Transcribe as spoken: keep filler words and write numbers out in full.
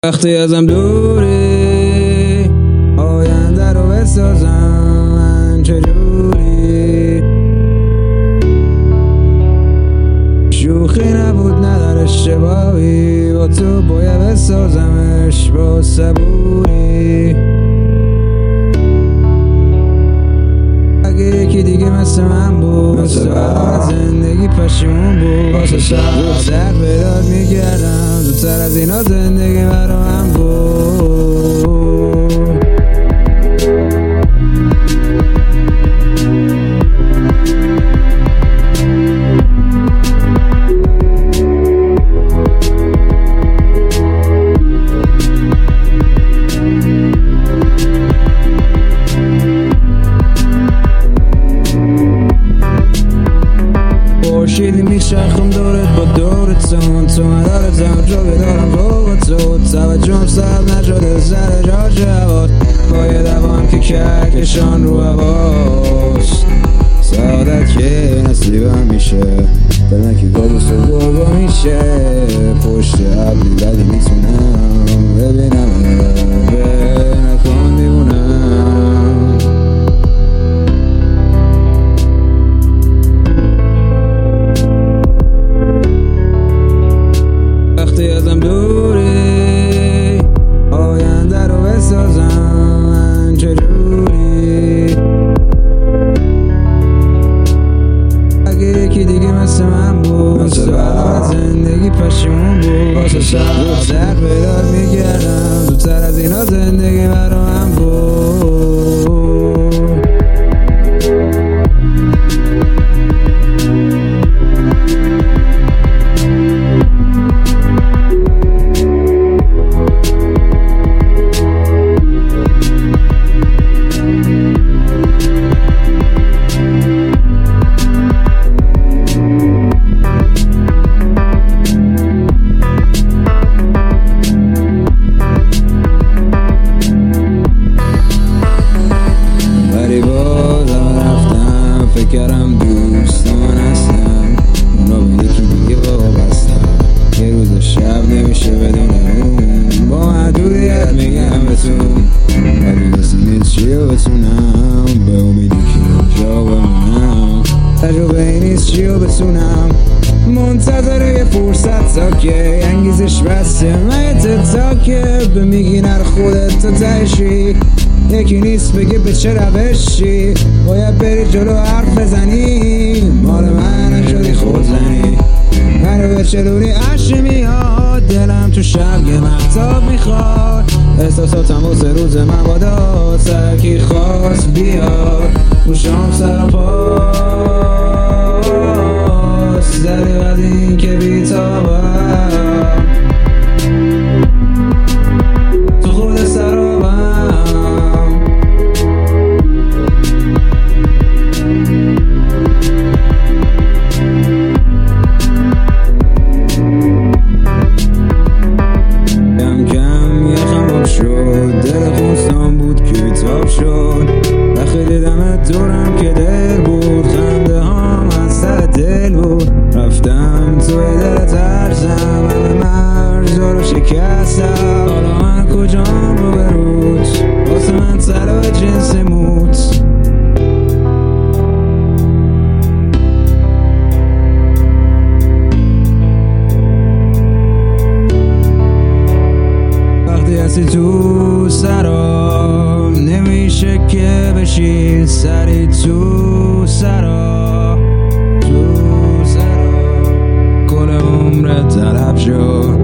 وقتی ازم دوری آینده رو بسازم من چجوری شوخی نبود نداره اشتباهی با تو باید بسازمش با صبوری اگه یکی دیگه مثل من بود مثل برای زندگی پشیمون بود واسه شب سر بیداد میکردم زودتر از اینا زندگی برا من بود خورشیدی میچرخم دورت با دورتون تو مدارتم جو بدارم با تو توجهم سب نشده سر جا جواد با یه دوام که کهکشان رو هواست سعادت که نصیبم میشه بدن که گابوس و گرگا میشه پشت عبلی بدی میتونم ببینم به نکن دیوونم وقتی ازم دوری آینده رو بسازم من چجوری اگه یکی دیگه مثل من بود مثل برای زندگی پشیمون بود واسه شب سر بیداد میکردم زودتر از اینا زندگی برا من بود فکرم دوست من هستم اونا به یکی دیگه وابستم یه روز شب نمیشه بدون اون با محدودیت میگم بتون ولی مثل نیست چی رو بتونم به امیدی که اینجا بمونم تجربه ای نیست چی رو بتونم منتظر یه فرصت تا که انگیزش بسته من تاکه به میگی نر خودت تا تهشی یکی نیست بگه به چه روشی باید بری جلو حرف بزنی مال من نشدی خود زنی منو به چلونی عشق میاد دلم تو شب یه محتاب میخواد احساساتم واسه روز من بادا سرکی خواست بیاد رو شام سر پاس زده بعد این که بیتابم تو خود سرابم دل خوستان بود که بیتاب شد وقتی دیدمت دورم که دل بود خنده هام از سر دل بود رفتم توی دل ترسم همه مرزا رو شکستم حالا من کجام رو بروت واسه من طلای جنس موت وقتی هستی تو سرا نمیشه که بشی سری تو سرا تو سرا کل عمرت طلب شد